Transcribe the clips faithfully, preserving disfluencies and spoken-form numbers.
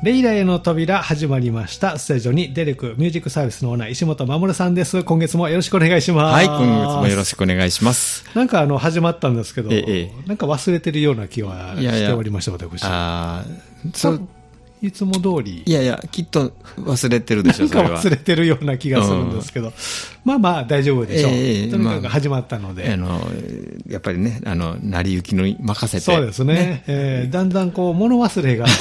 レイラへの扉始まりました。スタジオにデレクミュージックサービスのオーナー石本守さんです。今月もよろしくお願いします。 はい、今月もよろしくお願いします。 なんかあの始まったんですけど、 ええ、 なんか忘れてるような気はしておりました。いやいや私あそういつも通りいやいやきっと忘れてるでしょ。 なんか忘れてるような気がするんですけど、うん、まあまあ大丈夫でしょう、ええ、とにかく始まったので、まあ、 あのやっぱりねあの成り行きの任せてそうですね、ねえー、だんだんこう物忘れが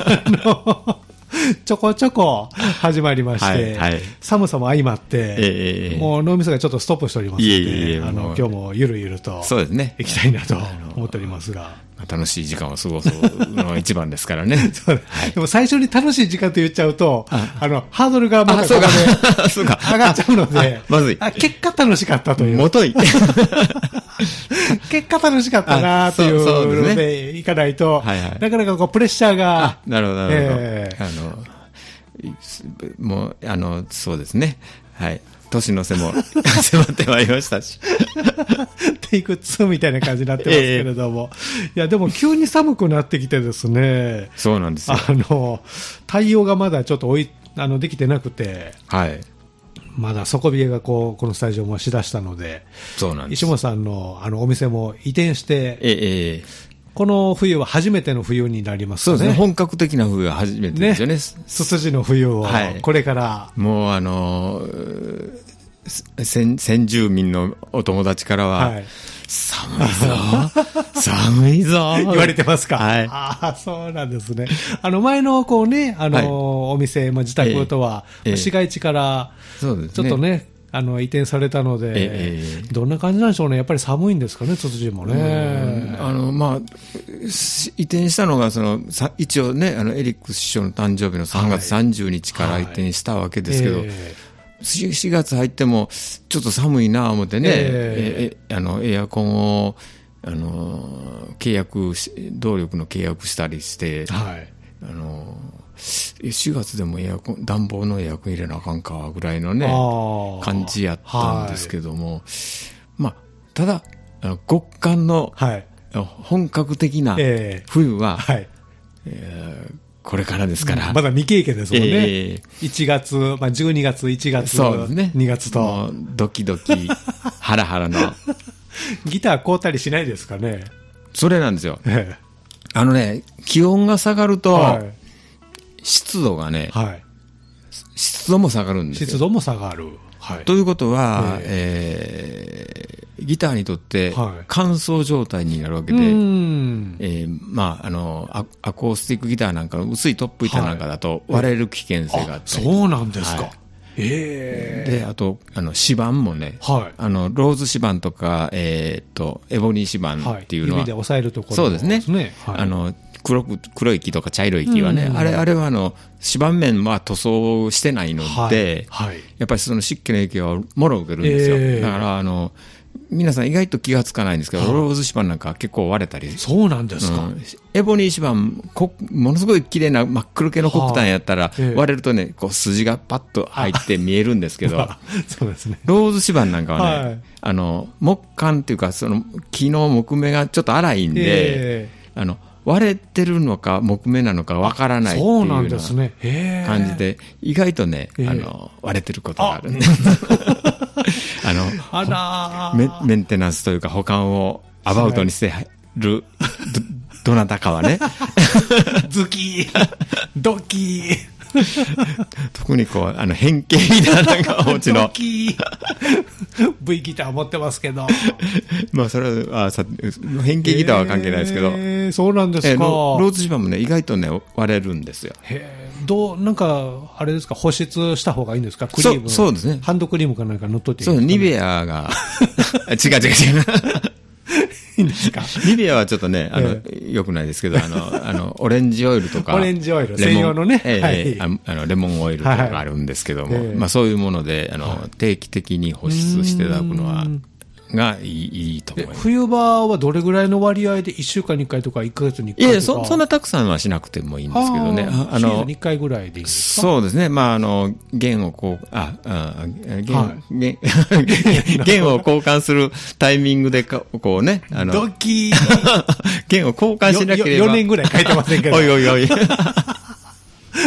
ちょこちょこ始まりまして、はいはい、寒さも相まって、えー、もう脳みそがちょっとストップしておりますので、いえいえいえあの今日もゆるゆると行きたいなと思っておりますが、 楽しい時間を過ごすのが一番ですからねそう、はい、でも最初に楽しい時間と言っちゃうと あ, あのハードルがまたここで上がっちゃうのでまずいあ結果楽しかったというもとい結果楽しかったなというのでいかないと、はいはい、なかなかこうプレッシャーがなるほどなるほど、えー、あのもうあのそうですねはい年の瀬も迫ってまいりましたしテイクツーみたいな感じになってますけれども、えー、いやでも急に寒くなってきてですねそうなんですよあの太陽がまだちょっとおいあのできてなくて、 はい、 まだ底冷えがこうこのスタジオもしだしたので、 そうなんです石本さん の, あのお店も移転して、 えー、 この冬は初めての冬になりますね。 そうですね、本格的な冬は初めてですよね。 ツツジの冬を、はい、これからもうあの先, 先住民のお友達からは、はい、寒いぞ寒いぞ言われてますか、 はい、 ああそうなんですね。あの前のこうねあの、はい、お店、まあ、自宅とは、えー、市街地からちょっとねあの移転されたので、えー、どんな感じなんでしょうね。やっぱり寒いんですかね、ツツジもね。 あの、まあ、移転したのがその一応ねあのエリックス師匠の誕生日のさんがつさんじゅうにちから移転したわけですけど、はいはいえーしがつ入ってもちょっと寒いなと思ってね、えー、えあのエアコンをあの契約動力の契約したりして、はい、あのしがつでもエアコン暖房のエアコン入れなあかんかぐらいのね感じやったんですけども、はい、まあただあの極寒の本格的な冬は、はいはいえーこれからですから、 うん、まだ未経験ですもんね、えー、いちがつ、まあ、じゅうにがついちがつそうです、ね、にがつともうドキドキハラハラのギター買うたりしないですかね。 それなんですよ、えー、あのね気温が下がると、はい、湿度がね、はい、湿度も下がるんですよ。 湿度も下がる、はい、 ということは、えーえーギターにとって乾燥状態になるわけで、はいえーまあ、あの ア, アコースティックギターなんかの薄いトップ板なんかだと割れる危険性があったり、 はい、そうなんですか、 はいえー、 であとあの指板もね、はい、あのローズ指板とか、えー、とエボニー指板っていうのは、はい、 指で押さえるところ、 そうですね、はい、あの 黒, く黒い木とか茶色い木はね、うん、あれあれはあの指板面は塗装してないので、はいはい、やっぱりその湿気の影響はもろ受けるんですよ、えー、だからあの皆さん意外と気がつかないんですけど、はい、ローズ指板なんか結構割れたり。 そうなんですか、うん、 エボニー指板こものすごい綺麗な真っ黒系の黒炭やったら、はあええ、割れるとねこう筋がパッと入って見えるんですけど、まあそうですね、ローズ指板なんかはね、はい、あの木管っていうかその木の木目がちょっと粗いんで、えー、あの割れてるのか木目なのかわからないっていうような感じで意外とね、あの割れてることがあるんであのあらメ, メンテナンスというか保管をアバウトにしてる ど, どなたかはねズキードキー特にこうあの変形ギターなんかお持ちのドキー V ギター持ってますけどまあそれはさ変形ギターは関係ないですけど、 えー、そうなんですか、えー、 ロ, ローズ指板もね意外とね割れるんですよ。 へーどうなんかあれですか保湿した方がいいんですか。クリームそ, そうですねハンドクリームかなんか塗っといていいですか、 ね、 ね、 そうニベアが違う違う違ういいんですか。 ニベアはちょっとねあの、えー、よくないですけどあのあのオレンジオイルとかオレンジオイル専用のね、 えーはい、あ, あのレモンオイルとかがあるんですけども、はいはいまあ、そういうものであの、はい、定期的に保湿していただくのはがい い, いいと思います。 冬場はどれぐらいの割合でいっしゅうかんにいっかいとかいっかげつにいっかいとか。いやそ, そんなたくさんはしなくてもいいんですけどね。 ああのシーズンにいっかいぐらいでいいんですか。 そうですね。まああの弦をこうああ弦、はい、弦, 弦を交換するタイミングでこうねあのドキー弦を交換しなければよよねんぐらい書いてませんけどおいおいおい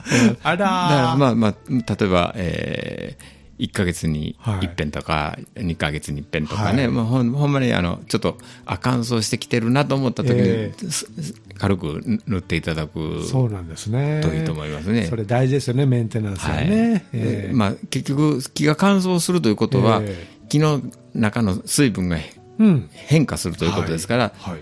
あらー。だからまあまあ、例えば、えー、いっかげつに一遍とか、はい、にかげつに一遍とかね、はい、まあ、ほん、ほんまにあのちょっとあ乾燥してきてるなと思った時に、えー、軽く塗っていただくそうなんですねといいと思いますね。 それ大事ですよね、メンテナンスはね、はいえーまあ、結局木が乾燥するということは、えー、木の中の水分が変化するということですから、うんはいはい、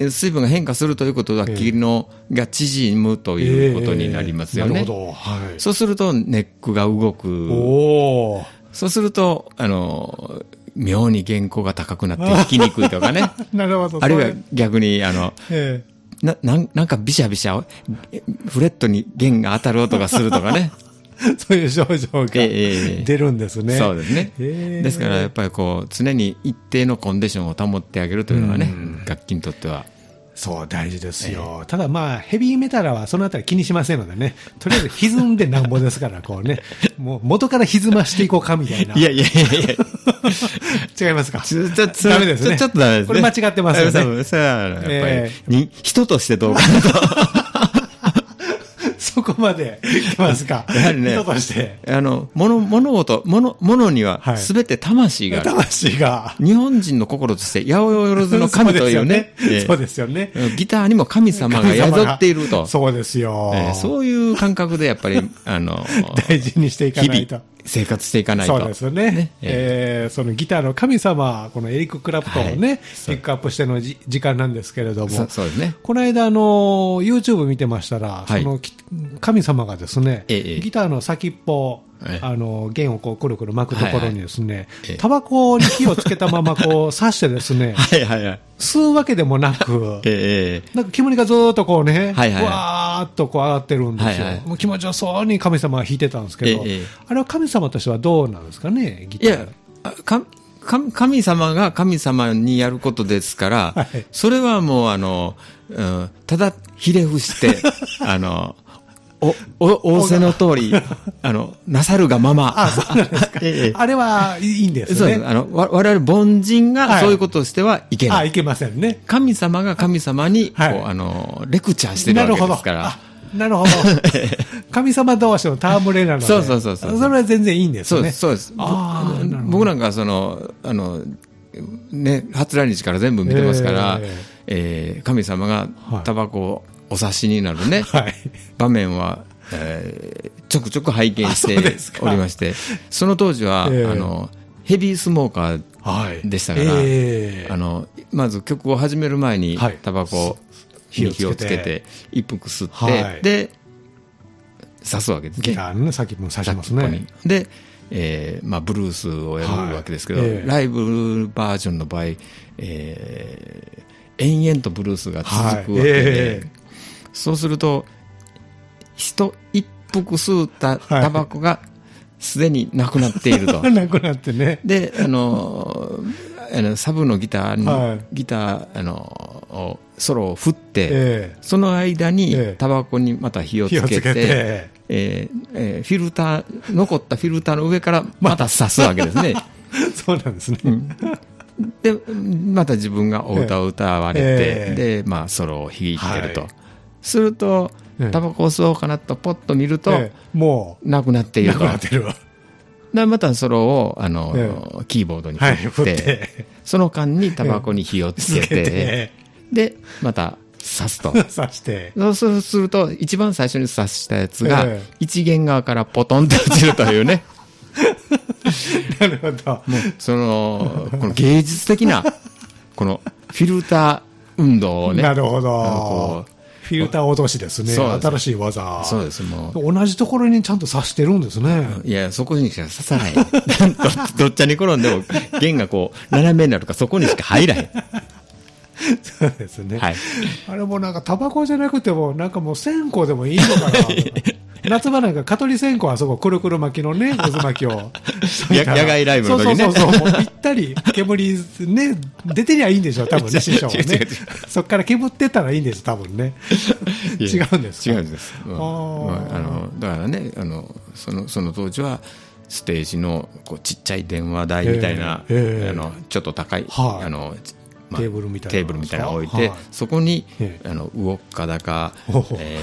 水分が変化するということは木のが縮むということになりますよね、えーなるほどはい、そうするとネックが動く、おそうするとあの妙に原稿が高くなって弾きにくいとかねなるほど、 あるいは逆にあの、えー、な, な, なんかビシャビシャフレットに弦が当たる音がするとかねそういう症状が出るんですね、 えー、そうですね、えー、ですからやっぱりこう常に一定のコンディションを保ってあげるというのがね、楽器にとってはそう大事ですよ、えー、ただまあヘビーメタルはそのあたり気にしませんのでね、とりあえず歪んでなんぼですからこうね、もう元から歪ましていこうかみたいな。 いやいやいやいや違いますか。 ちょちょちょダメですね。ちょっとダメですね。 これ間違ってますよね。 それはやっぱり、えー、人としてどうかなと。 そこまでいきますか。 やはりね、 人としてあの物物事物物にはすべて魂がある、 はい、魂が日本人の心として八百万の神というね、 そうですよね、 えー、ギターにも神様が宿っていると、 そうですよ、 えー、そういう感覚でやっぱりあの大事にしていかないと生活していかないと。 そうですよね。ねえー、そのギターの神様、このエリック・クラプトンをね、はい、ピックアップしてのじ時間なんですけれども、 そそうですね。 この間あの YouTube 見てましたら、はい、その神様がですね、ええ、ギターの先っぽ、ええ、あの弦をこうくるくる巻くところにですね、タバコに火をつけたままこう刺してですね、 はいはいはい、 吸うわけでもなく、ええ、なんか煙がずーっとこうね、はいはい、わーっとこう上がってるんですよ。はいはい、もう気持ちよそうに神様が弾いてたんですけど、ええ、あれは神様としてはどうなんですかね、ギター。 いやか神様が神様にやることですから、はい、それはもうあの、うん、ただひれ伏してあのおお仰せの通りあのなさるがまま、 あ、そうなんですか。ええ、あれはいいんですね。 そうです。あのわ我々凡人がそういうことをしてはいけない。 はい、あ、いけませんね。 神様が神様にこう、はい、あのレクチャーしてるわけですから。 なるほど。神様同士の戯れなので。 そうそうそうそう。 それは全然いいんですね。 そうです。そうです。あ僕なんかそのあのね初来日から全部見てますから、えーえー、神様がタバコをお察しになるね、はい、場面は、えー、ちょくちょく拝見しておりまして、 そ, その当時は、えー、あのヘビースモーカーでしたから、はい、えー、あのまず曲を始める前にタバコを火をつけて一服吸って、はい、で刺すわけですね。 ギターの先も刺しますね。 で、えーまあ、ブルースをやるわけですけど、はい、えー、ライブバージョンの場合、えー、延々とブルースが続くわけで、はい、えー、そうすると一一服吸ったタバコがすでになくなっていると、 はい、なくなってね。 であのあのサブのギターに、はい、ギターあのソロを振って、えー、その間にタバコにまた火をつけて、火をつけて、えーえー、フィルター残ったフィルターの上からまた刺すわけですね。 そうなんですね。 うん、でまた自分がお歌を歌われて、えー、でまあソロを弾いてると、はい、するとタバコを吸おうかなとポッと見ると、えー、もうなくなっていると。なくなってるわ。でまたソロをあの、えー、キーボードに振って、はい、振ってその間にタバコに火をつけて、えー、でまた刺すと。 刺して。 そうすると一番最初に刺したやつが、えー、一弦側からポトンと落ちるというね。 なるほど。 もうそのこの芸術的なこのフィルター運動をね。 なるほど。フィルター落としですね。新しい技。 そうです。もう同じところにちゃんと刺してるんですね。 いや、そこにしか刺さない。どっちに転んでも弦がこう斜めになるからそこにしか入らへん。 そうですね。はい。あれもなんかタバコじゃなくてもなんかもう線香でもいいのかな。夏場なんか蚊取り線香はそこくるくる巻きのね、渦巻きを野外ライブの時ね。 そうそうそうそう、もうぴったり煙ね出てりゃいいんでしょ多分ね、師匠はね。そっから煙ってたらいいんです多分ね。違うんですか。 違うんです。まあ、まあ、あのだからね、あのそのその当時はステージのこうちっちゃい電話台みたいな、えーえー、あのちょっと高い、はい、あのまあ、テーブルみたいなのを置いて、はい、そこに、ええ、あのウォッカだか、え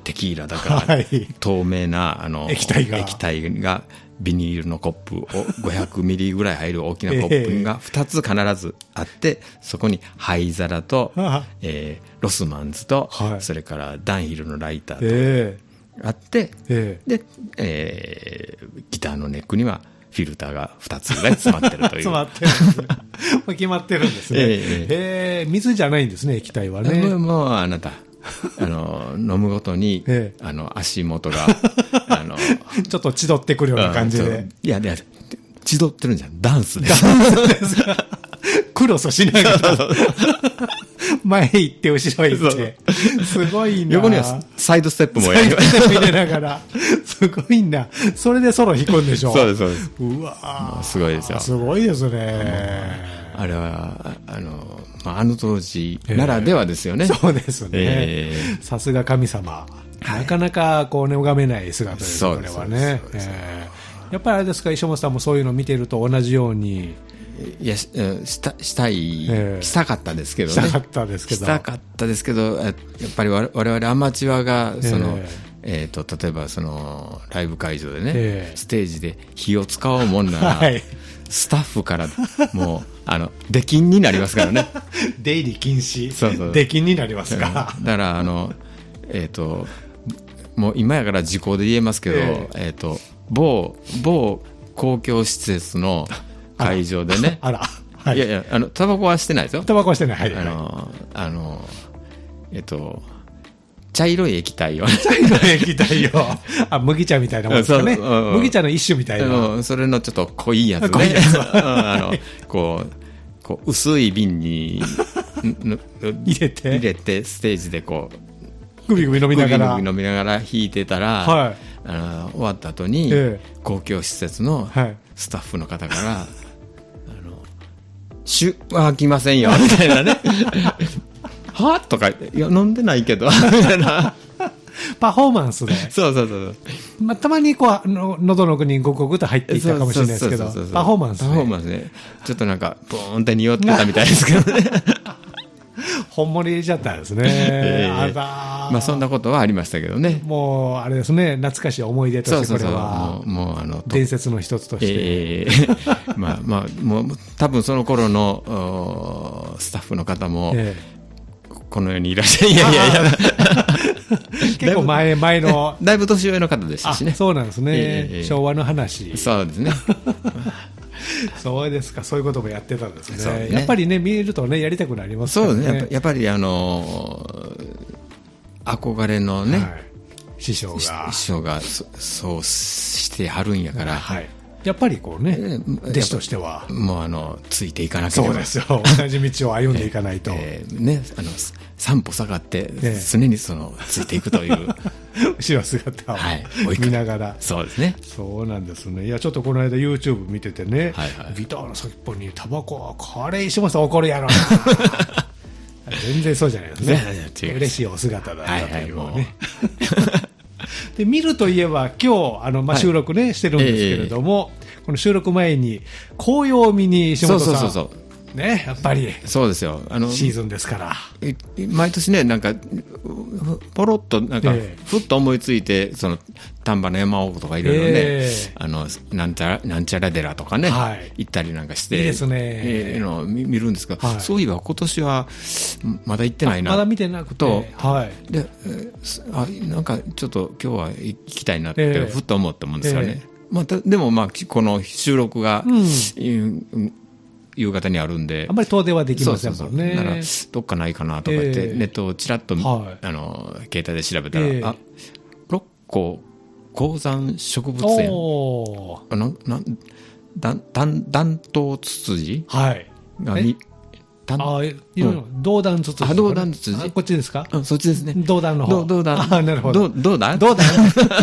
テキーラだから、はい、透明なあの液体が液体がビニールのコップをごひゃくミリぐらい入る大きなコップがふたつ必ずあって、そこに灰皿と、えー、ロスマンズと、はい、それからダンヒルのライターとあって、えー、で、えー、ギターのネックにはフィルターがふたつぐらい詰まってるという詰まってるんですね決まってるんですね、えーえー、水じゃないんですね、液体はね。 もう、もうあなたあの飲むごとに、ええ、あの足元があのちょっと千鳥ってくるような感じで、 いやいや千鳥ってるんじゃん、ダンスですダンスですクロスしながら前行って後ろ行ってすごいな。 横にはサイドステップもやる、 サイドステップ入れながらすごいな。それでソロ弾くんでしょ。 そうですそうです。 うわすごいですよ。 すごいですね。 あれはあの、まあ、あの当時ならではですよね、 えー、そうですね、さすが神様、はい、なかなかこう、ね、拝めない姿ですよ、これはね、えー、やっぱりあれですか、石本さんもそういうのを見てると同じように。 いや し, したしたい、えー、したかったですけどね、 したかったですけど、 したかったですけど、やっぱり我々アマチュアがその、えーえー、と例えばそのライブ会場でね、えー、ステージで火を使おうもんなら、はい、スタッフからもうあの出禁になりますからね出入り禁止、 そうそう、 出禁になりますか、 うん、だからあの、えー、ともう今やから時効で言えますけど、えーえー、と某某公共施設の会場でね、 あら、はい、 いやいや、あのタバコはしてないですよ、 タバコはしてない、はい、 あのあのえっと茶色い液体を茶色い液体をあ麦茶みたいなもんですかね、うん、麦茶の一種みたいな、 うん、それのちょっと濃いやつね、濃いやつあのこうこう薄い瓶に入れて入れてステージでこうグビグビ飲みながらグビグビ飲みながら弾いてたら、はい、あの終わった後に、ええ、公共施設のスタッフの方から、はい、あのシュは来ませんよみたいなねはとか言って、いや飲んでないけどみたいなパフォーマンスでそうそうそう、 まあ、たまにこうの喉の奥にゴクゴクと入っていったかもしれないですけど、パフォーマンスね、パフォーマンスね、ちょっとなんかボーンって匂ってたみたいですけどね本物入れちゃったんですね、えー、あらまあそんなことはありましたけどね。 もうあれですね、懐かしい思い出として、これはそうそうそう、もう、もうあの伝説の一つとして、 えー、まあまあもう多分その頃のスタッフの方も、えー、この世にいらっしゃる、いやいやいや結構前前のだいぶ年上の方でしたしね。 そうなんですね、えー、昭和の話。 そうですねそうですか、そういうこともやってたんです ね, ねやっぱりね、見えるとね、やりたくなりますからね。 そうね、やっぱりあのー、憧れのね、はい、 師匠が師匠が そ, そうしてはるんやから、はい、 やっぱりこうね、弟子としてはもうあのついていかなければ。 そうですよ、同じ道を歩んでいかないと、 えーえー、ね、あの三歩下がって常にそのついていくという、 後ろ姿を見ながら、はい、 そうですね、 そうなんですね。いやちょっとこの間 YouTube 見ててね、はいはい、ギターの先っぽにタバコはこれ石本さん怒るやろな全然そうじゃないですね嬉しいお姿だったというね、はいはい、で見るといえば今日あの、まあ、収録ね、はい、してるんですけれども、えー、この収録前に紅葉を見に石本さん、そうそうそうそうね、やっぱりそうですよ、あのシーズンですから毎年ね、なんかポロッとなんかふっと思いついて、えー、その丹波の山奥とかいろいろね、えー、あのなんちゃらなんちゃら寺とかね、はい、行ったりなんかして、 いいですね、 えー、の見るんですが、はい、そういえば今年はまだ行ってないな、 まだ見てなくて、はい、 であなんかちょっと今日は行きたいなってふっと思ったもんですよね、えーまあ、でもまあこの収録が、うん夕方にあるんで、 あんまり遠出はできませんもんね。そうそうそう、 ならどっかないかなとかって、えー、ネットをちらっと、はい、あの携帯で調べたら、えー、あ六甲高山植物園、あのなんだ断断頭ツツジ、 はい、 がみあいろいろ銅弾ツツジ、 あ銅弾ツツジ、 こっちですか、 うん、そっちですね、 銅弾の方、 銅弾、 あなるほど、 銅弾銅弾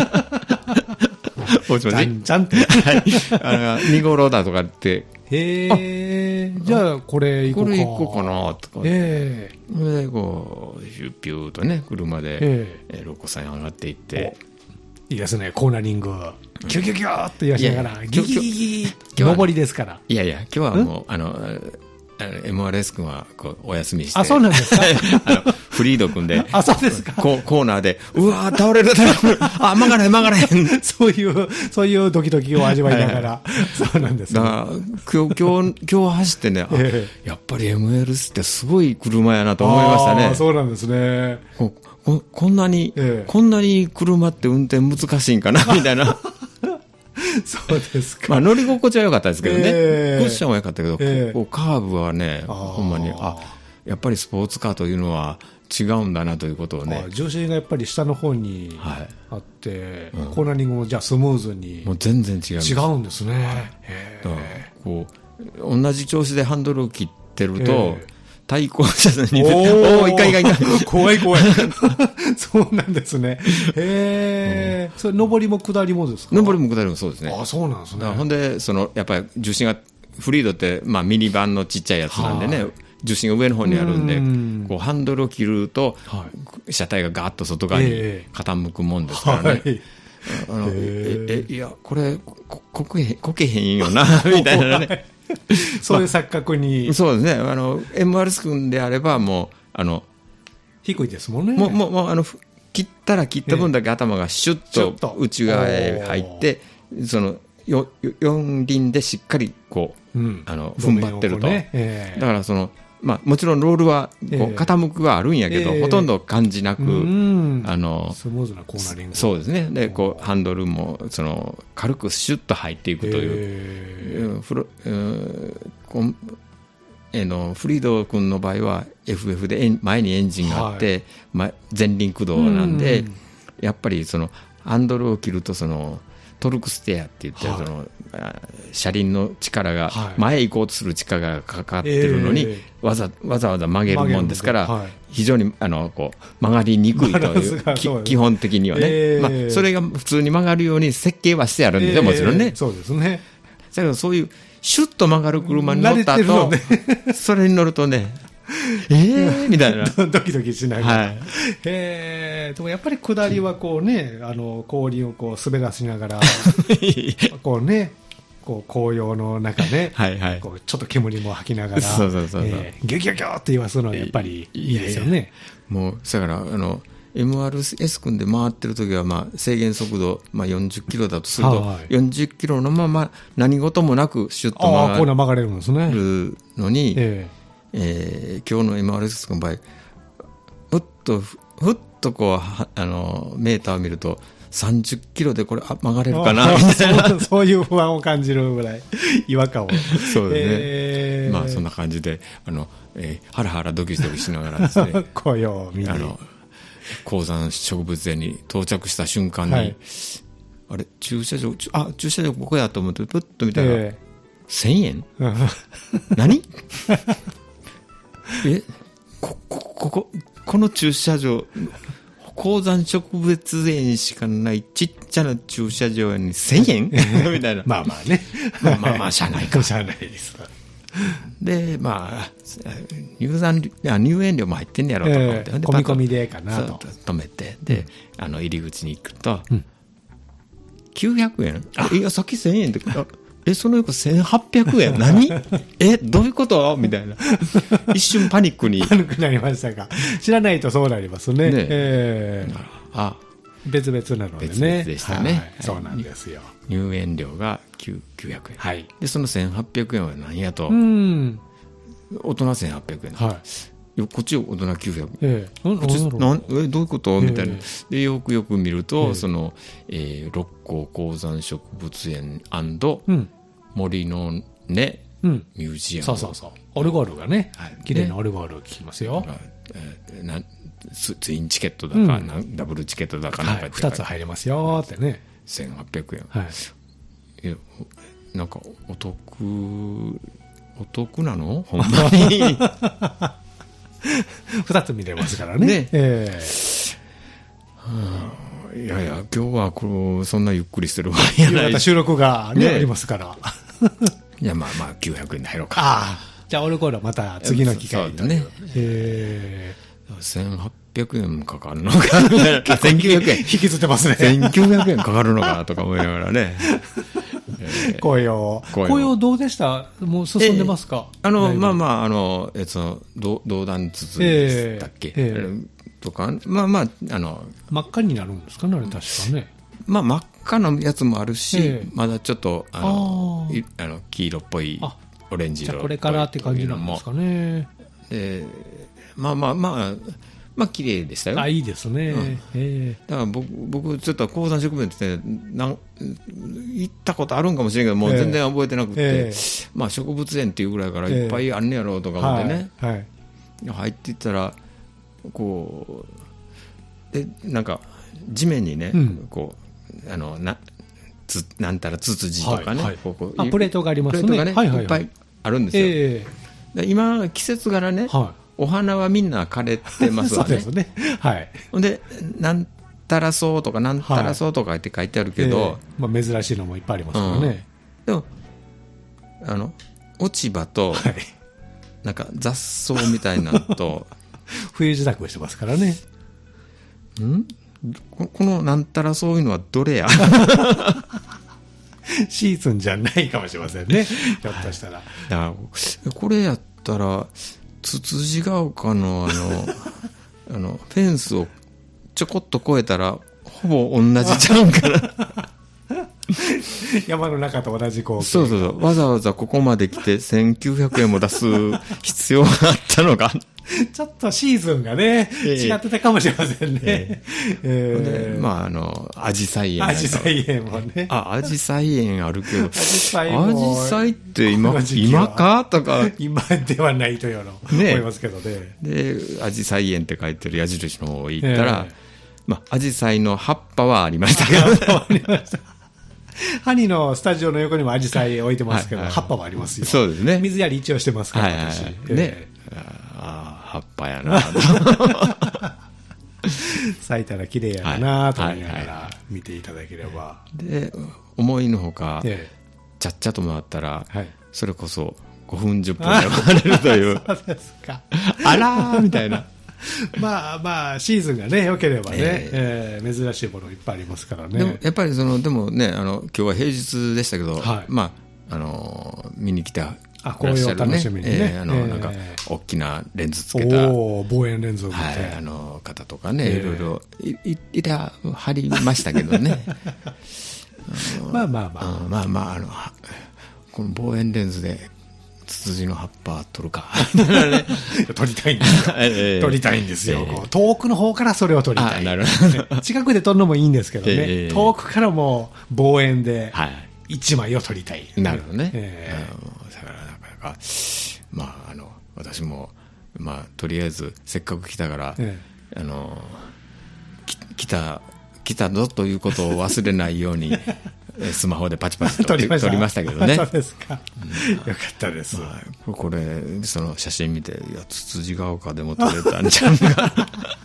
もしもし、 じゃんじゃんって、 はい、あの見頃だとかってへえ、じゃあこれ行こうか、 これ行こうかなとか、えー、でこうヒュッピューとね車で、えーえー、六甲山上がっていって、 いいですね、コーナリングキュキュキューって言わしながらギギギギギ上りですから、 いやいや今日はもう、うん、あのエムアールエス 君はこうお休みして。 あ、そうなんですかあのフリード君で。 あ、そうですか。 コーナーで、うわー、倒れる、倒れる。あ、曲がれ、曲がれ。 そういう、そういうドキドキを味わいながら。はい、そうなんですね。 だから、今日、今日、今日走ってね、ええ、やっぱり エムエル ってすごい車やなと思いましたね。 あ、そうなんですね。 こ, こ, こんなに、ええ、こんなに車って運転難しいんかな、みたいな。 そうですか。 まあ乗り心地は良かったですけどね。えー、クッションは良かったけど、えー、ここカーブはね、ほんまに、あ、やっぱりスポーツカーというのは違うんだなということをね。 重心がやっぱり下の方にあって、はい、うん、コーナリングもじゃあスムーズに。 もう全然違う。 違うんですね。はい、 だからこう、同じ調子でハンドルを切ってると、えー対向車に、おー、いかいかいかい。 怖い怖い。そうなんですね。へー。うん、それ、上りも下りもですか？ 上りも下りもそうですね。 あ、そうなんですね。 ほんで、その、やっぱり重心が、フリードって、まあミニバンのちっちゃいやつなんでね、重心が上の方にあるんで、んこうハンドルを切ると、はい、車体がガーッと外側に傾くもんですからね。はい、あのえ、え、いや、これ、こ、こけへん、こけへんよな、みたいなね。 そういう錯覚に、 まあ、そうですね。あの エムアールエス 君であればもうあの低いですもんね。 もうもうもうあの切ったら切った分だけ頭がシュッと内側へ入って、えー、そのよ四輪でしっかりこう、うん、あの踏ん張ってると、ねえー、だからそのまあ、もちろんロールはこう傾くはあるんやけど、えー、ほとんど感じなく、 あのスムーズなコーナリング。 そうですね。でこうハンドルもその軽くシュッと入っていくという、えーフロえー、こんえー、のフリード君の場合は エフエフ で前にエンジンがあって、はい、前輪駆動なんで、うん、やっぱりそのハンドルを切るとそのトルクステアって言って、はい、その車輪の力が、はい、前へ行こうとする力がかかってるのに、えー、わざわざわざ曲げるもんですから、はい、非常にあのこう曲がりにくいという基本的にはね、えーまあ、それが普通に曲がるように設計はしてあるんですよ、えー、もちろんね。 そうですね。 だけどそういうシュッと曲がる車に乗った後、ね、それに乗るとねえーみたいなドキドキしながら、はい、えー、でもやっぱり下りはこうね、あの氷をこう滑らしながらこうね、こう紅葉の中ね、はいはい、こうちょっと煙も吐きながら、そうそうそうそう、えー、ギュギュギュって言わすのはやっぱりいいですよね。いやいやもうだからあのエムアールエス 君で回ってるときは、まあ、制限速度、まあ、よんじゅっキロだとすると、はい、よんじゅっキロのまま何事もなくシュッと曲がるあ曲がれるんですね。 のに、えーえー、今日の エムアールエス 君の場合、ふっと、ふっとこう、あの、メーターを見ると、さんじゅっキロでこれあ曲がれるかなみたいなそう、そういう不安を感じるぐらい、違和感を。 そうですね。えー、まあ、そんな感じで、あの、えー、ハラハラドキドキしながらですね、 紅葉を見て。あの鉱山植物園に到着した瞬間に、はい、あれ駐車場あ駐車場ここやと思ってプッと見たら、えー、せんえん何えこここここの駐車場鉱山植物園しかないちっちゃな駐車場にせんえんみたいなまあまあねまあまあまあしゃあないかしゃあないですでまあ入山入園料も入ってんねやろと思って、えー、 込み込みでかなと止めてであの入り口に行くと、うん、きゅうひゃくえんいやさっきせんえんってえその横せんはっぴゃくえん何えどういうことみたいな一瞬パニックにパニックになりましたが知らないとそうなりますね、ねえー、あ別々なのでね別々 でしたね、はい、 そうなんですよ入園料がきゅうひゃくえん、 はい、 でそのせんはっぴゃくえんは何やと、うん、大人せんはっぴゃくえん、はい、こっち大人きゅうひゃくえん、えー、こっちなんえどういうことみたいな、えー、でよくよく見ると、えーそのえー、六甲鉱山植物園、うん、森の根、うん、ミュージアム、 そうそうそうオルゴールがね、はい、綺麗なオルゴール聞きますよ、 えー、なツインチケットだか、うん、ダブルチケットだかなんか、はい、 ふたつ入れますよってねせんはっぴゃくえん、はい、いやなんかお得お得なのほんまにふたつ見れますからね、ねえーはあ、いやいや今日はこうそんなゆっくりしてる場合やない収録が、ねね、ありますからいやまあまあきゅうひゃくえんで入ろうかあじゃあオルゴールはまた次の機会にね、 えー、せんはっぴゃくえんかかるのかせんきゅうひゃくえん引きずってますねせんきゅうひゃくえんかかるのかとか思いながらね紅葉。紅葉どうでした？もう進んでますか？ あの、まあまあ、あの、えっと、銅弾筒でしたっけ、えー、とか、まあまあ、あの、 真っ赤になるんですかね、あれ確かね。 まあ真っ赤なやつもあるし、えー、まだちょっと、あの、ああの黄色っぽい、オレンジ色っぽい。じゃあこれからって感じなんですかね。 で、まあまあまあ、まあ綺麗でしたよ。 あ、いいですね。うん、 えー、だから僕、僕ちょっと高山植物ってなん行ったことあるんかもしれんけど、もう全然覚えてなくて、えー、まあ植物園っていうぐらいからいっぱいあんねやろうとか思ってね、えーはいはい、入っていったら、こう、で、なんか地面にね、うん、こう、あの、な、つなんたらツツジとかね、はいはい、ここあプレートがありますね。 プレートがね、はいはいはい、いっぱいあるんですよ。えー、で今、季節柄ね、はいお花はみんな枯れてますわね。 そうですね。はい。 で、なんたらそうとか、なんたらそうとかって書いてあるけど、はいえーまあ、珍しいのもいっぱいありますからね。 うん、でも、あの、落ち葉と、はい、なんか雑草みたいなのと、 冬支度してますからね。 んこ, このなんたらそういうのはどれやシーズンじゃないかもしれませんね。ひょっとしたら。 はい、これやったら、つつじが丘のあのあのフェンスをちょこっと越えたらほぼ同じちゃうんかな山の中と同じ光景。 そうそうそう。わざわざここまで来てせんきゅうひゃくえんも出す必要があったのがちょっとシーズンがね、えー、違ってたかもしれませんね。えーえー、まああのアジサイ園、 アジサイ園もね、 あアジサイ園あるけど、アジサイって今今かとか今ではないというの、ね、思いますけどね。 でアジサイ園って書いてる矢印の方行ったら、えー、まあアジサイの葉っぱはありましたけど、ありました。 ハニーのスタジオの横にもアジサイ置いてますけど、はいはい、葉っぱもありますよ。 そうですね。 水やり一応してますから、はいはいはい、 ね、えー、あ葉っぱやな咲いたら綺麗やなと思いながら見ていただければ、はいはいはい、 で思いのほか、ええ、ちゃっちゃと回ったら、はい、それこそごふんじゅっぷんで回れるというそうですかあらーみたいなまあまあシーズンがね良ければね、えーえー、珍しいものいっぱいありますからね。 でもやっぱりそのでもねあの今日は平日でしたけど、はい、まああの見に来たあ紅葉を楽しみにね、 えー、あの、えー、なんか大きなレンズつけたお望遠レンズを見て、 はい、あの方とかね、えー、いろいろ い, い, いらはりましたけどねまあまあまあまあまああのこの望遠レンズでツツジの葉っぱ取るか取りたいんですよ、えー、取りたいんですよ、えー、こう遠くの方からそれを取りたい。なるほど近くで撮るのもいいんですけどね、えー、遠くからも望遠で一枚を撮りたい、 はい、なるほどね、えー、だからなかなかまああの私もまあとりあえずせっかく来たから、えー、あのき来た来たぞということを忘れないようにスマホでパチパチと撮りました、撮りましたけどね。 そうですか、うん、よかったです、 まあ、これその写真見ていやつつじが丘でも撮れたんちゃうか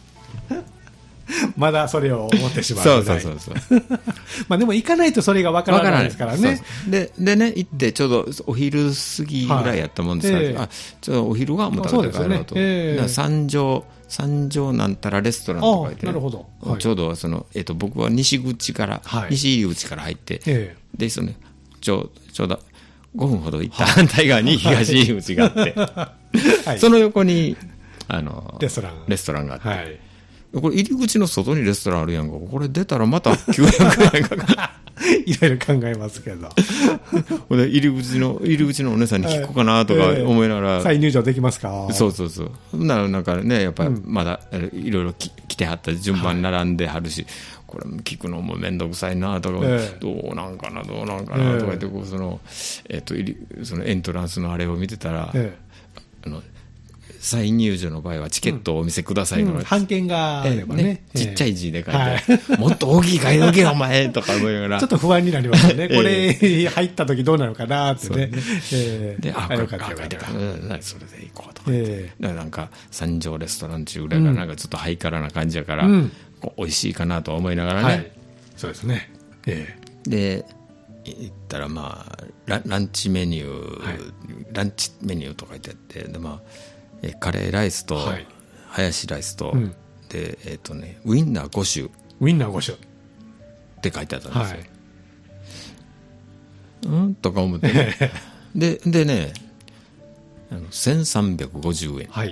まだそれを思ってしまうそうそうそうそうまあでも行かないとそれがわからないですからね。そうそうででね行ってちょうどお昼過ぎぐらいやったもんですから、はいえー、あちょっとお昼はもう食べて帰ろうと、ねえー、三条三条なんたらレストランとか言って、ね、 なるほど、 はい、ちょうどその、えー、と僕は西口から、はい、西入り口から入って、えー、でその、ね、ちょちょうどごふんほど行った反対側に東入り口があって、はい、その横にあのレストランレストランがあって、はい、これ入り口の外にレストランあるやんか、これ出たらまたきゅうひゃくえんかかいろいろ考えますけどで入り口の入り口のお姉さんに聞こうかなとか思いながら、はいえー、 再入場できますか。 そうそうそう。ななんかねやっぱりまだいろいろ来てはった順番並んではるし、はい、これ聞くのも面倒くさいなとか、えー、どうなんかなどうなんかなとか言ってこうその、えー、と入りそのエントランスのあれを見てたら、えー、あの再入場の場合はチケットをお見せくださいの、 うん、半券があればね、ねちっちゃい字で書いて、はい、もっと大きい書いとけよお前とか思いながらちょっと不安になりますよね、これ入った時どうなのかなってね、えー、 であこれ書いてある、それで行こうとか、えー、なんか三条レストラン中ぐらいがなんかちょっとハイカラな感じやから、うん、こう美味しいかなと思いながらね、はい、 そうですね、えー、で行ったらまあ ラ, ランチメニュー、はい、ランチメニューとか言ってあってでまあカレーライスと、はい、ハヤシライスと、うん、でえっとねウインナーご種ウインナーご種って書いてあったんですよ、はい、 うんとか思って、ね、で, でねあのせんさんびゃくごじゅうえん、 はい、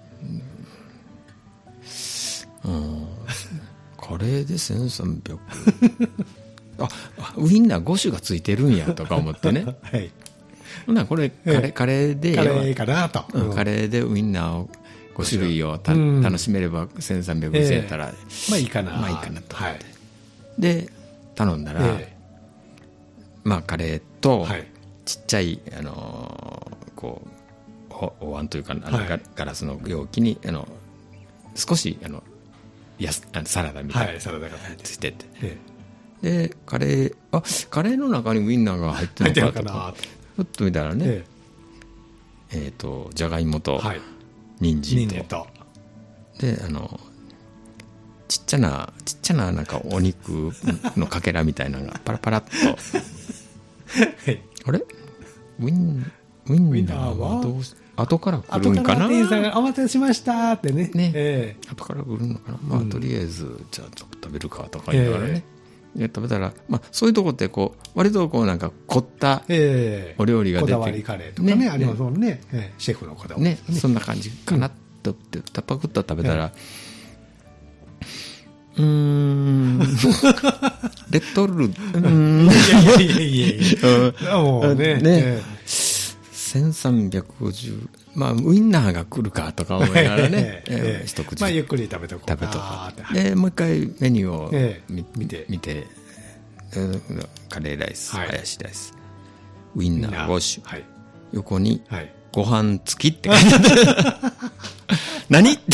うん、カレーでせんさんびゃくあウインナーご種がついてるんやとか思ってね、はい、ほなこれカレー、カレーでカレーかなと、 うん、カレーでウインナーをご種類をた、うん、楽しめればせんさんびゃくごじゅうえんやったら、えー、まあいいかなまあいいかなと思って、はい、で頼んだら、えー、まあカレーとちっちゃい、あのー、こう お, お椀というか、はい、ガラスの容器にあの少しあのやすあのサラダみたいな、はい、サラダがついてて、えー、でカレーあカレーの中にウインナーが入ってるのかとかふっと見たらね、えーえー、とじゃがいもと、はい、人参 と, とであのちっちゃなちっちゃななんかお肉のかけらみたいなのがパラパラっと、はい、あれウィンウィンナーはどうし後から来るんかな、 後から店員さんがお待たせしましたってね、ね、えー、 後から来るのかな、まあ、うん、とりあえずじゃあちょっと食べるかとか言いながらね、えー、食べたら、まあ、そういうとこってこう割とこうなんか凝ったお料理が出て、えー、こだわりカレーとか ね, ねありますもんね、ねシェフのこだわり、 ねね、そんな感じかなと思って、パクッと食べたら、えー、うーんレトルうーんいやいやいやいやいやもうね、ねえー、せんさんびゃくごじゅうまあウインナーが来るかとか思いながらね、えー、一口まあゆっくり食べとこうか食べとこうでもう一回メニューを 見,、えー、見て見てカレーライス、はい、ハヤシライスウインナーご種、はい、横に、はい、ご飯付きって書いてある何って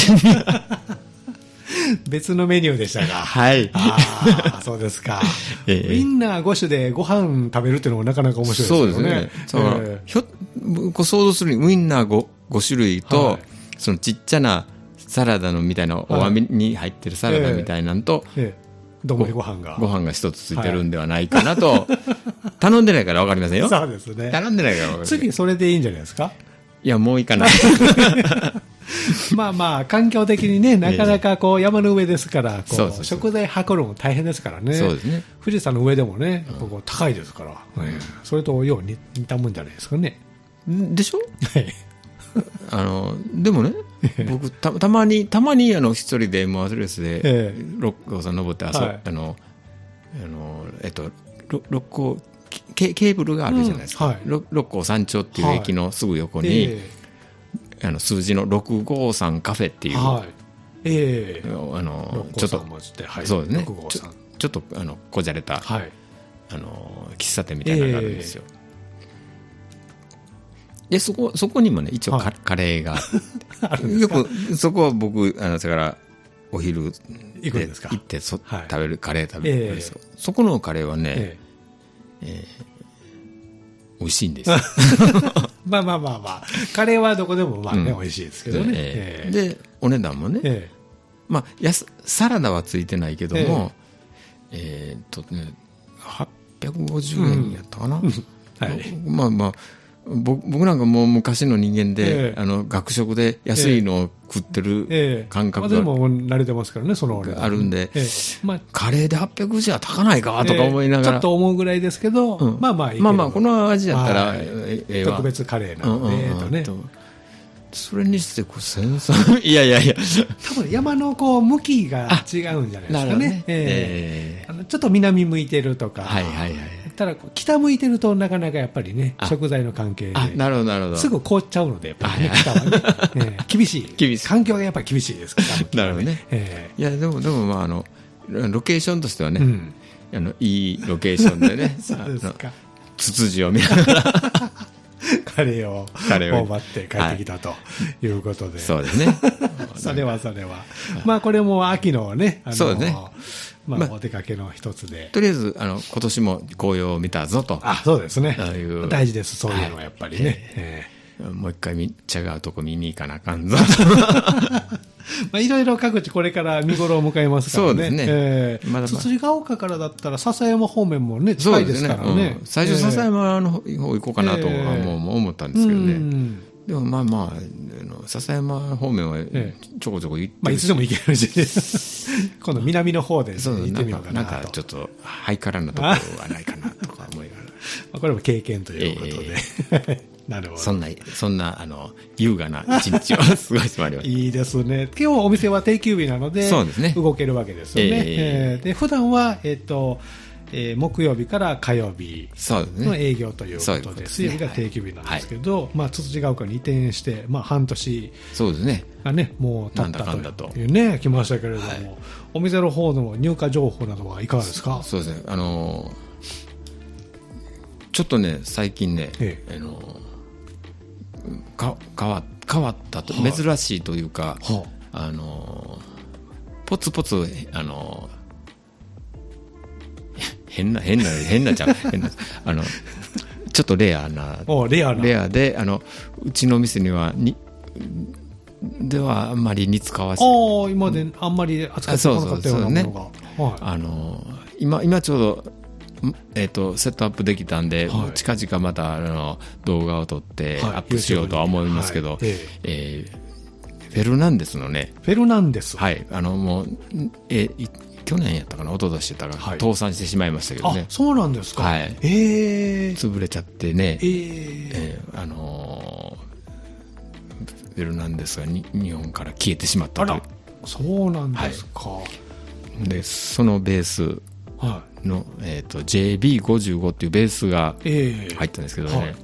別のメニューでしたが、 はい、 あそうですか、えー、ウインナーご種でご飯食べるっていうのもなかなか面白いですよね。 そうですね、えー、ひょこう想像するにウインナー 5, ご種類と、はい、そのちっちゃなサラダのみたいなお椀に入ってるサラダみたいなのと、 はいえーえーどこにご飯がご飯が一つついてるんではないかなと、はい、頼んでないから分かりませんよ。 そうですね、 頼んでないから分かりません。 次それでいいんじゃないですか。 いやもういいかなまあまあ環境的にねなかなかこう山の上ですからこうそうそうそう食材運ぶのも大変ですからね。 そうですね、 富士山の上でもねここ高いですから、うん、それとよう似たもんじゃないですかね。 でしょはいあのでもね僕 た, たまにたまにあの一人で エムアールエス で、えー、六甲山登ってあそ、はい、あのあのえっと六甲ケ, ケーブルがあるじゃないですか、うんはい、六甲山頂っていう駅のすぐ横に、はいえー、あの数字のろくごさんカフェっていう、はいえー、あのちょっと、はい、そうですねちょ、ちょっとあのこじゃれた、はい、あの喫茶店みたいなのがあるんですよ、えーで そ, こそこにもね一応 カ,、はい、カレーがあるんですか。よくそこは僕あのそれからお昼で行くんですか。 行ってそ、はい、食べるカレー食べるんですよ、えー、そこのカレーはね、えーえー、美味しいんですまあまあまあまあカレーはどこでもまあね、うん、美味しいですけどね、 えーえー、でお値段もね、えーまあ、やすサラダはついてないけども、えー、えー、っとねはっぴゃくごじゅうえんやったかな、うんはい、まあまあ僕なんかもう昔の人間で、えー、あの学食で安いのを食ってる感覚が、 えーえーまあ、でも慣れてますからねそのあるんで、えーまあ、カレーではっぴゃくじゃ高ないかとか思いながら、えー、 ちょっと思うぐらいですけど、うん、まあまあいいけどまあまあこの味やったら、はいえー、 特別カレーなので、うんうん、とねそれにしてこうせんさんいやいやいや多分山のこう向きが違うんじゃないですかね、ねえーえー、あのちょっと南向いてるとか、はいはいはい、ただ北向いてるとなかなかやっぱりね食材の関係でなるほどなるほどすぐ凍っちゃうのでやっぱり、ね、北はね、えー、厳しい厳しい環境がやっぱり厳しいですから、 ね、なるほどね、えー、いやでもでもまああのロケーションとしてはね、うん、あのいいロケーションでねそうですかツツジを見ながらカレーを頬張って帰ってきたということで、はい、 そうですねそれはそれはまあこれも秋のねあのそうですねまあ、お出かけの一つで、まあ、 とりあえずあの今年も紅葉を見たぞとあそうですねあいう大事ですそういうのはやっぱりね、はいえー、もう一回違うとこ見に行かなあかんぞまあいろいろ各地これから見頃を迎えますからねそうですね、えーまだまだ、つつじが丘からだったら笹山方面もね近いですから ね, ね、うん、 最初笹山の方行こうかなとはもう思ったんですけどね、えーでもまあまあ笹山方面はちょこちょこ行ってるし、 まあ、いつでも行けるし今度南の方で、ね、行ってみようかなとなんかちょっとハイカラなところはないかなとか思いながらあこれも経験ということで、えー、なるほど。 そんなそんなあの優雅な一日を過ごしてまいりました。 いいですね。今日お店は定休日なので、 そうですね、 動けるわけですよね。えーえー、で普段はえっ、ー、と。えー、木曜日から火曜日の営業ということで、ね、水曜日が定休日なんですけど、はい、まあ、つつじが丘に移転して、まあ、半年が、ね、もう経ったというね、来ましたけれども、はい、お店の方の入荷情報などはいかがですか？ そうですね、あのー、ちょっとね、最近ね、ええ、あのー、か変わ変わったと、はい、珍しいというか、はあ、あのー、ポツポツ、あのー変な変な変なちゃう変なあのちょっとレアなレアなレアで、あのうちの店にはにではあんまり似つかわし、 ああ今であんまり扱ってこなかったようなものが、 はい、あの今今ちょうど、えー、とセットアップできたんで、はい、近々またあの動画を撮ってアップしようとは思いますけど、はい、えーえー、フェルナンデスのねフェルナンデス、 はい、あのもうえ去年やったかな、一昨年やったかな、はい、倒産してしまいましたけどね。 あ、そうなんですか。 はい。 えー、 潰れちゃってね。 えーえー、あのー、フェルナンデスがに日本から消えてしまったという。 あら、そうなんですか。はい、で、そのベースの、はい、えっと ジェービーごじゅうご っていうベースが入ったんですけどね。はい、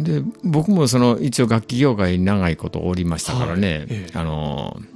で、僕もその一応楽器業界に長いことおりましたからね。はい、えー、あのー。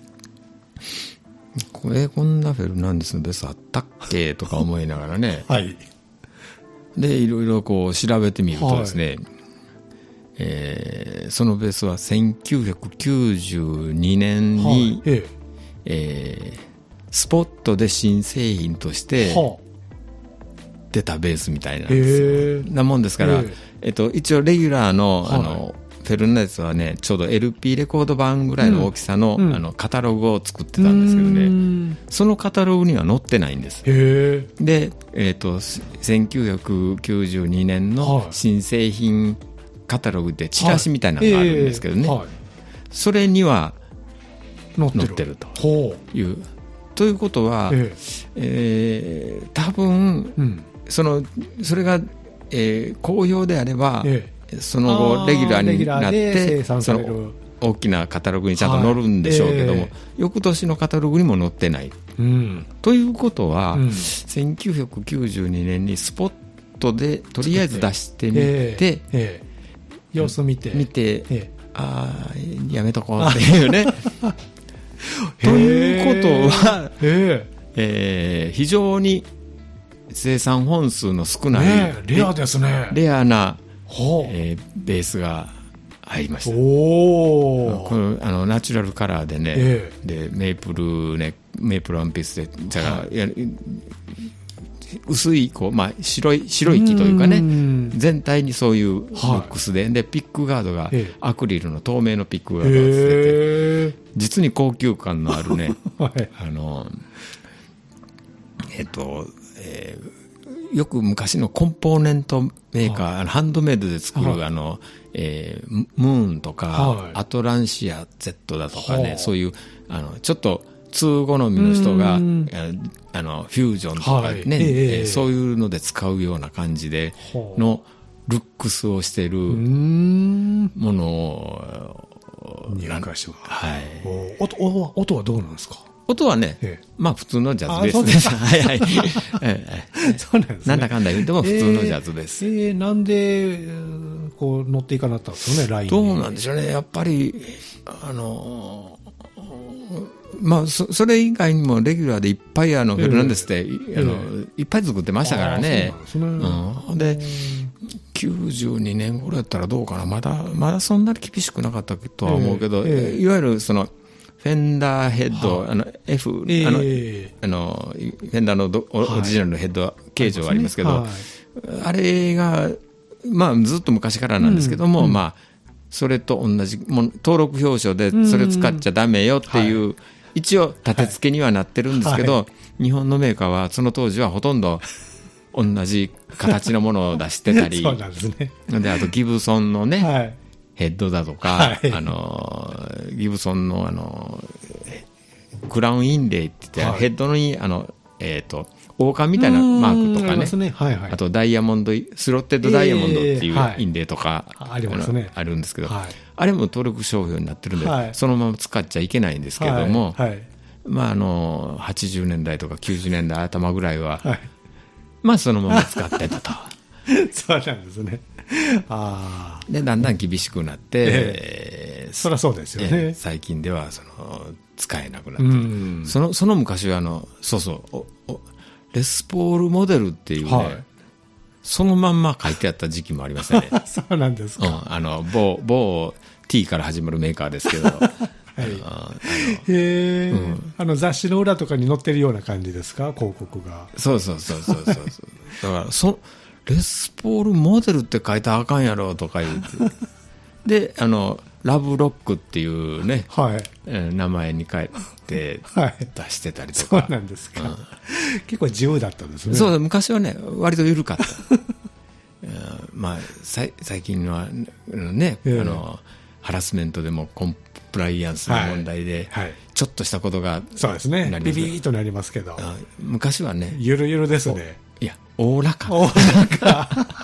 これこんなフェルナンデスのベースあったっけとか思いながらね、はい、でいろいろこう調べてみるとですね、はい、えー、そのベースはせんきゅうひゃくきゅうじゅうにねんに、はい、ええー、スポットで新製品として出たベースみたいなんですよ。なもんですから、えっと、一応レギュラーの、はい、あのフェルナンデスはね、ちょうど エルピー レコード版ぐらいの大きさ の,、うん、あのカタログを作ってたんですけどね、そのカタログには載ってないんです。 へで、えーと、せんきゅうひゃくきゅうじゅうにねんの新製品カタログでチラシみたいなのがあるんですけどね、はい、えーはい、それには載ってるという。ということは、えーえー、多分、うん、そのそれが、えー、好評であれば、えーその後レギュラーになってその大きなカタログにちゃんと載るんでしょうけども、はい、えー、翌年のカタログにも載ってない、うん、ということは、うん、せんきゅうひゃくきゅうじゅうにねんにスポットでとりあえず出してみて、えーえー、様子見て見て、えー、ああやめとこうっていうねということは、えーえー、非常に生産本数の少ない、 ね、レアですね。 レアなえー、ベースが入りました。おこのあのナチュラルカラーでね、えー、でメープルねメープルワンピースでじゃあ、はい、薄いこう、まあ、白い白い木というかね、全体にそういうルックスで、はい、でピックガードがアクリルの透明のピックガードがついてて、えー、実に高級感のあるね、はい、あのえっと、えーよく昔のコンポーネントメーカー、はい、ハンドメイドで作る、はい、あのえー、ムーンとか、はい、アトランシア Z だとかね、はい、そういうあのちょっと通好みの人があのフュージョンとかね、はい、えー、そういうので使うような感じでのルックスをしているものをなんかして、 はい、 音, 音はどうなんですか？ 音はね、ええ、まあ普通のジャズベースです。はいはい。 そうなんですね。 なんだかんだ言っても普通のジャズベース。 えーえー、なんでこう乗っていかなかったんですよね、ラインに。 どうなんでしょうね。やっぱりあのまあ そ, それ以外にもレギュラーでいっぱいあのフェルナンデスで、えー、あの、えー、いっぱい作ってましたからね。 そうなんですね。うん、 できゅうじゅうにねん頃やったらどうかな、まだまだそんなに厳しくなかったとは思うけど、えーえー、いわゆるそのフェンダーヘッド、はい、あの F、えー、あのあのフェンダーのオリジナルのヘッド形状がありますけど、はい、あれが、まあ、ずっと昔からなんですけども、うん、まあ、それと同じもの登録表彰でそれ使っちゃダメよっていう、うん、一応立て付けにはなってるんですけど、はい、日本のメーカーはその当時はほとんど同じ形のものを出してたりそうなんですね。 であとギブソンのね、はい、ヘッドだとか、はい、あのギブソンのあのクラウンインレイって言って、はい、ヘッドにあの、えー、と王冠みたいなマークとかね、 ね、はいはい、 あとダイヤモンド、スロッテッドダイヤモンドっていう印泥とか、 えーはい、ありますね、 あるんですけど、 はい、 あれも登録商標になってるんで、はい、そのまま使っちゃいけないんですけども、はいはい、まあ、あのはちじゅうねんだいとかきゅうじゅうねんだい頭ぐらいは、はい、まあそのまま使ってたとそうなんですね。あでだんだん厳しくなって、 えー、そりゃそうですよね、えー、 最近ではその使えなくなって、うん、そのその昔はあのそうそうおおレスポールモデルっていうね、はい、そのまんま書いてあった時期もありましたねそうなんですか、 うん、あの某某 T から始まるメーカーですけどはい、 あへ、うん、あの雑誌の裏とかに載ってるような感じですか、広告が。 そうそうそうそうそうだからそレスポールモデルって書いたらあかんやろとか言ってであのラブロックっていうね、はい、えー、名前に変えて出してたりとか、 はい、そうなんですか、うん、結構自由だったんですね。 そう、昔はね割と緩かったまあ最近はね、えー、あのハラスメントでもコンプライアンスの問題で、はいはい、ちょっとしたことがそうですね、ビビーとなりますけど、 昔はねゆるゆるですね。 いやおおらかおおらか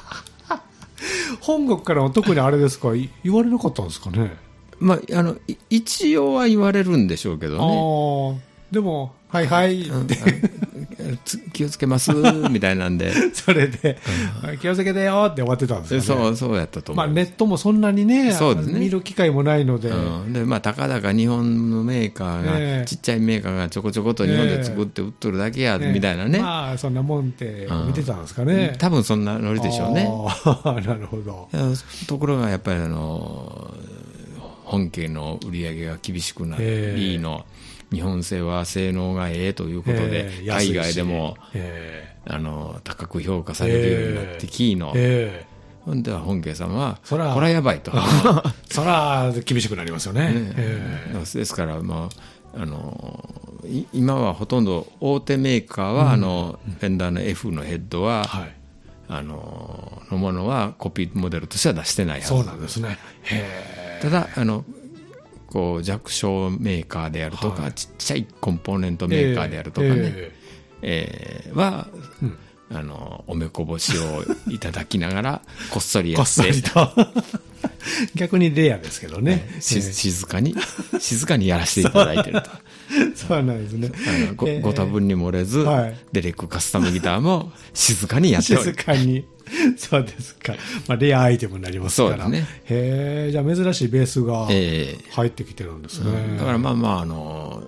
本国からは特にあれですか、言われなかったんですかね。 まあ、あの一応は言われるんでしょうけどね。 あでもはいはい、うん、 気をつけますみたいなんでそれで、うん、気をつけてよって終わってたんですかね。 そうそうやったと思う、 まあ、ネットもそんなに ね, そうですね見る機会もないので、 うん、でまあ、たかだか日本のメーカーが、えー、ちっちゃいメーカーがちょこちょこと日本で作って売っとるだけや、えー、みたいなね、 まあ、そんなもんって見てたんですかね、 うん、多分そんなノリでしょうね。 なるほど。 ところがやっぱりあの本家の売り上げが厳しくなり、えー、の日本製は性能がええということで、えー、海外でも、えー、あの高く評価されるようになってきの、えー、ほんでは本家さんはこれはやばいとそら厳しくなりますよね。ね、 えー、ですから、まあ、あの今はほとんど大手メーカーは、うん、あのフェンダーの F のヘッドは、はい、あののものはコピーモデルとしては出してないはず。 そうなんですね。へー。 ただあのこう弱小メーカーであるとか、はい、ちっちゃいコンポーネントメーカーであるとかね、えーえー、は、うん、あのおめこぼしをいただきながらこっそりやってこっそりと逆にレアですけどね、 えー、し静かに静かにやらせていただいてるとそうなんですね。 あの ご,、えー、ご多分に漏れず、はい、デレックカスタムギターも静かにやっておる。 静かにそうですか、まあ、レアアイテムになりますから。 そうですね。 へえ、じゃあ珍しいベースが入ってきてるんですね、 えーうん、だからまあまああの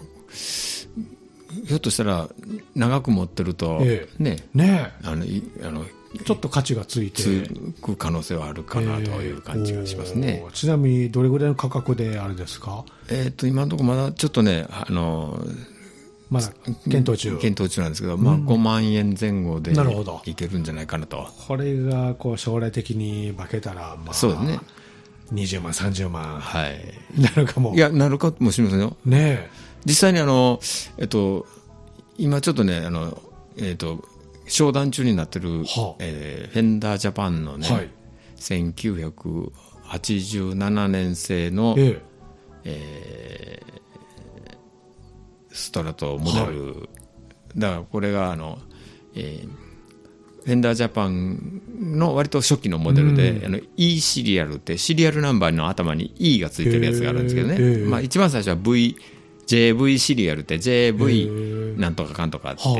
ひょっとしたら長く持ってると、えー、ねねあのあのちょっと価値がついてつく可能性はあるかなという感じがしますね、 えー、ちなみにどれぐらいの価格であれですか。 えー、と今のところまだちょっとねあのまだ検討中検討中なんですけど、まあ、ごまんえんぜん後でいけるんじゃないかなと。 これがこう将来的に化けたら、まあ、 そうですね、 にじゅうまんさんじゅうまん、 はい、 なるかも。 いやなるかもしれませんよ、 ね、 実際にあの、えっと、今ちょっとねあの、えっと、商談中になってる、はあえー、フェンダージャパンのね、はい、せんきゅうひゃくはちじゅうななねん製の、えええーストラトモデル、はい、だからこれがあの、えー、フェンダージャパンの割と初期のモデルで、うん、あの E シリアルってシリアルナンバーの頭に E がついてるやつがあるんですけどね、まあ、一番最初は Vジェーブイ シリアルって ジェーブイ なんとかかんとかあって、はい、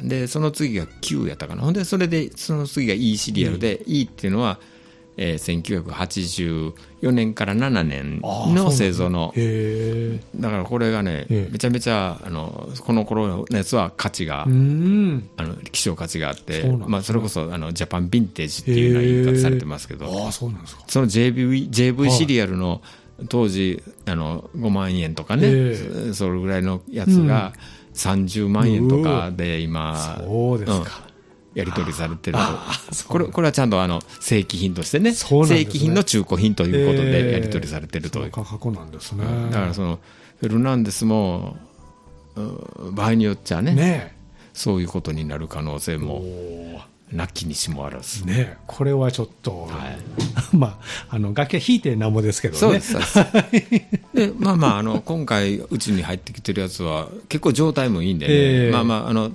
でその次が Q やったかな。ほんでそれでその次が E シリアルで、うん、E っていうのはえー、せんきゅうひゃくはちじゅうよねんからななねんの製造の、だからこれがねめちゃめちゃあのこの頃のやつは価値があの希少価値があって、そ, まあ、それこそあのジャパンヴィンテージっていうような言い方されてますけど、 あそうなんですか。 その ジェーブイ, ジェーブイ シリアルの当時あのごまんえんとかね、それぐらいのやつがさんじゅうまんえんとかで今、 そうですか、 うんやり取りされてると。これ、これはちゃんとあの正規品としてね、正規品の中古品ということでやり取りされてるという、 えー、その価格なんですね。 だからそのフェルナンデスも場合によっちゃ ね, ねそういうことになる可能性もなきにしもあらず、 ね、これはちょっと、はいまあ、あの楽器は弾いてなんぼですけどね。 そうですで、まあまあ、あの今回うちに入ってきてるやつは結構状態もいいんで、ねえー、まあまああの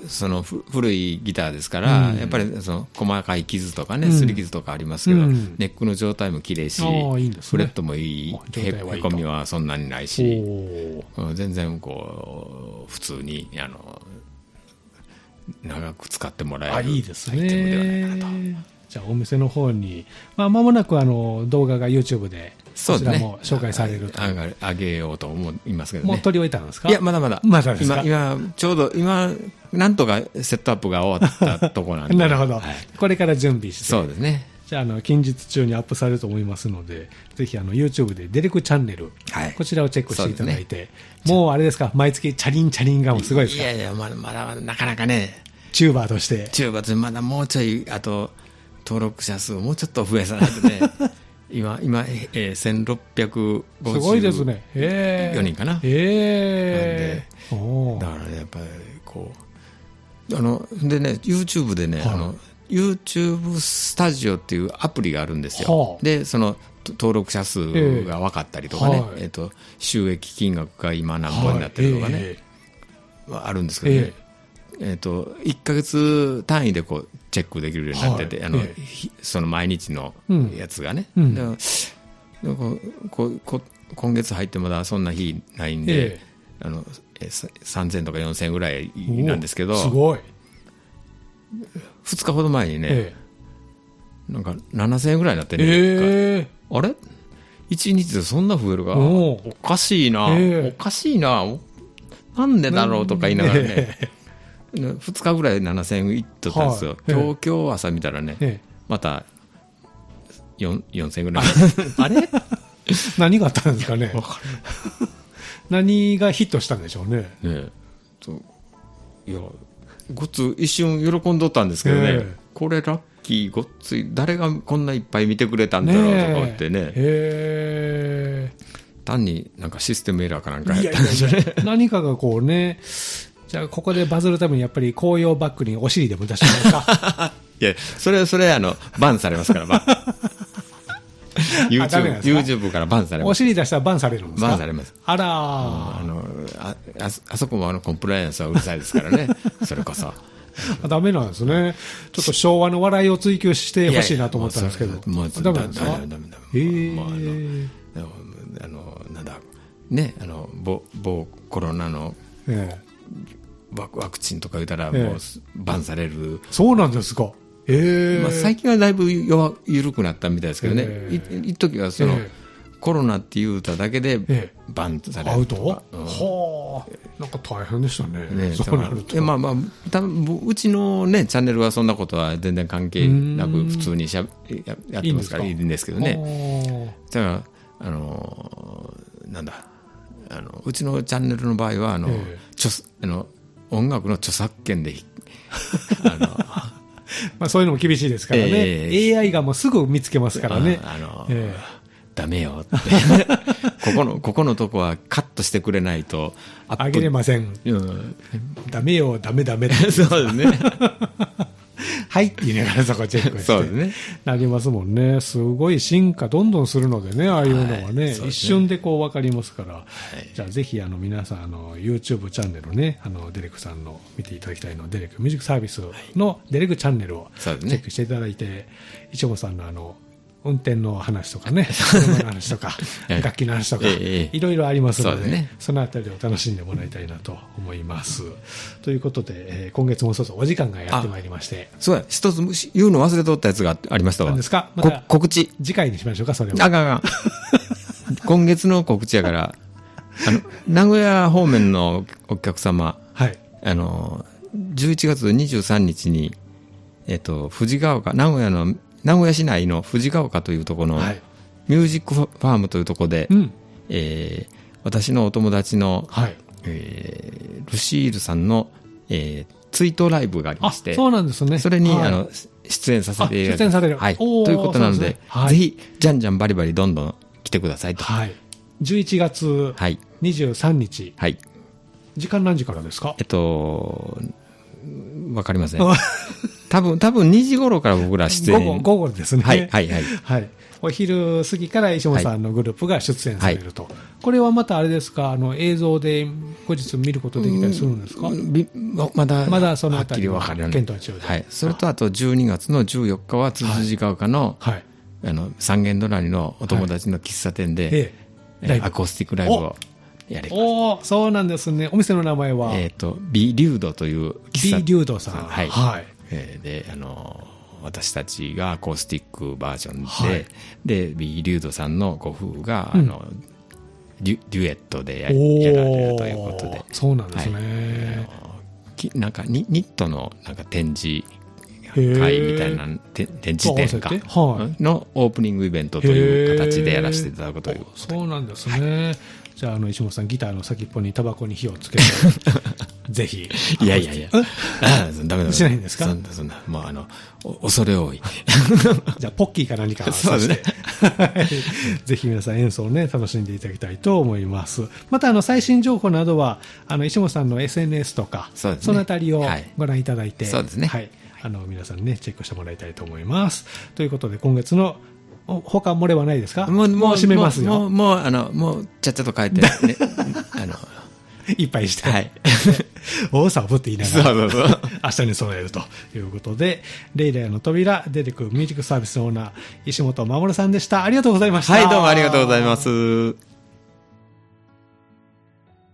その古いギターですから、うん、やっぱりその細かい傷とかね、擦り傷とかありますけど、うん、ネックの状態も綺麗し、いいんですね、フレットもいい、へこみはそんなにないし、全然こう普通にあの長く使ってもらえるアイテムではないかと。 じゃあお店の方に、まあ、間もなくあの動画が YouTube でこちらも紹介されると、 ね、上げようと思いますけどね。 もう取り終えたんですか？ いやまだまだ、 まだですか？ 今、今ちょうど今なんとかセットアップが終わったところなんでなるほど、はい、これから準備して、 そうですね、 じゃあ、あの近日中にアップされると思いますので、ぜひあの YouTube でデレクチャンネル、はい、こちらをチェックしていただいて、ね、もうあれですか、毎月チャリンチャリンがもうすごいですか？ いやいや、まだまだなかなかね、 チューバーとしてチューバーとしてまだもうちょい、あと登録者数をもうちょっと増やさないとね今、今、えー、せんろっぴゃくごじゅうよにんかな、すごいですね、えー、かな、 えー、 だからね、やっぱりこう、あのでね、YouTube でね、はい、あの YouTube スタジオっていうアプリがあるんですよ、はあ、でその登録者数が分かったりとかね、えーはいえー、と収益金額が今何本になってるとかね、はいえー、あるんですけどね、えーえー、といっかげつ単位でこうチェックできるようになってて、はい、あのええ、その毎日のやつがね、うん、だからこうこうこ今月入ってまだそんな日ないんで、ええ、あのさんぜんとかよんせんぐらいなんですけど、 すごいふつかほど前にね、ええ、なんかななせんえんぐらいになってね、えー、あれいちにちでそんな増えるか、お, おかしいな、えー、おかしいな、なんでだろうとか言いながらね、えーふつかぐらいななせんえんいっとったんですよ、はい、今日、今日朝見たらね、ええ、またよんせんえんぐらいあれ何があったんですかね何がヒットしたんでしょうね。 ねそういやごっつ一瞬喜んどったんですけどね、え、これラッキーごっつい、誰がこんないっぱい見てくれたんだろうとか思ってね、えー、単になんかシステムエラーかなんかやったんでしょうね。いやいやいや何かがこうね、じゃあここでバズるためにやっぱり紅葉バッグにお尻でも出してますかいやそれそれあのバンされますからバンYouTube, YouTube からバンされます。 お尻出したらバンされるんですか？ バンされます。 あらー、 あの あ, あ, あそこもあのコンプライアンスはうるさいですからねそれこそダメなんですね。ちょっと昭和の笑いを追求してほしいなと思ったんですけど、もうダメなんですか？ダメダメダメ。えー、 あのなんだね、あの某某コロナの、えーワクチンとか言ったらもうバンされる、えー、 そうなんですか、えーまあ、最近はだいぶ弱緩くなったみたいですけどね、えー、い一時はその、えー、コロナって言うただけでバンされるとか、 えー、アウト、うん、はあ、なんか大変でした ね, ねそうなると、 まあまあ、多分うちの、ね、チャンネルはそんなことは全然関係なく普通にしゃ や, やってますからいいんですけどね。だからあのなんだあのうちのチャンネルの場合はあの、えー、ちょあの音楽の著作権であのまあそういうのも厳しいですからね、えー、エーアイ がもうすぐ見つけますからね、 あの、えー、ダメよってここのここのとこはカットしてくれないとあげれません、うん、ダメよダメダメそうですねはいって言いながらそこチェックしてそうです、ね、なりますもんね。すごい進化どんどんするのでね、ああいうのは ね,、はい、ね一瞬でこう分かりますから、はい、じゃあぜひあの皆さんあの YouTube チャンネルね、あのデレクさんの見ていただきたいのデレクミュージックサービスのデレクチャンネルをチェックしていただいて、ね、一本さんのあの運転の話とかね、車の話とか楽器の話とか、ええ、いろいろありますの で, そ, で、ね、そのあたりを楽しんでもらいたいなと思います。ということで、えー、今月もそうそうお時間がやってまいりまして、 そうや一つ言うの忘れとったやつがありましたわ。 何ですか？また告知次回にしましょうか。それはあかんあかん今月の告知やからあの名古屋方面のお客様、はい、あのじゅういちがつにじゅうさんにちに、えーと、藤ヶ丘名古屋の名古屋市内の藤ヶ丘というところのミュージックファームというところで、はいえー、私のお友達の、はいえー、ルシールさんの、えー、追悼ライブがありまして、 そうなんですね、 それに、はい、あの出演させていただきます。 出演される、 はい、ということなの で, で、はい、ぜひじゃんじゃんバリバリどんどん来てくださいと、はい、 じゅういちがつにじゅうさんにち、はい、時間何時からですか？ えっと分かりません多分、多分にじ頃から僕ら出演。 午後、午後ですね。 はい、はい、はい。 はい。お昼過ぎから石本さんのグループが出演されると。はい、これはまたあれですか、あの、映像で後日見ることできたりするんですか？ まだ、 まだそのあたりはっきり分かるよね。 検討中で。 はい。それとあとじゅうにがつのじゅうよっかは、つつじが丘の、はい。あの、三軒隣のお友達の喫茶店で、はい、ええ、アコースティックライブをやります。 おお、そうなんですね。お店の名前はえっと、ビリュードという喫茶店。ビリュードさん。 はい。はい。えー、で、あの、私たちがアコースティックバージョンで、はい、で、ビリュードさんのご夫婦が、うん、あの、デュ、デュエットで や, やられるということで。 そうなんですね。 はい、なんかニ、ニットのなんか展示会みたいな、展示展か、はい、のオープニングイベントという形でやらせていただくという。 そうなんですね。はい、じゃあ、あの、石本さん、ギターの先っぽにタバコに火をつけて、ぜひ。 いやいやいや。 ああ、ダメだ。しないんですか？ そんな、そんな、もうあの、恐れ多い。 じゃあ、ポッキーか何かそうですね。 ぜひ皆さん演奏をね、楽しんでいただきたいと思います。また、あの、最新情報などは、あの、石本さんの エスエヌエス とか、そ, ね、そのあたりをご覧いただいて、 そうですね。 はい。あの、皆さんね、チェックしてもらいたいと思います。ということで、今月の他漏れはないですか？ もう、 もう閉めますよ。 もう、もう、あの、もう、ちゃっちゃと帰って、ね、あの、 いっぱいして、 はい、 大騒ぶって言いながら、 そうそうそう、 明日に備えるということで、レイレイの扉、出てくるミュージックサービスのオーナー、石本守さんでした。ありがとうございました。 はい、どうもありがとうございます。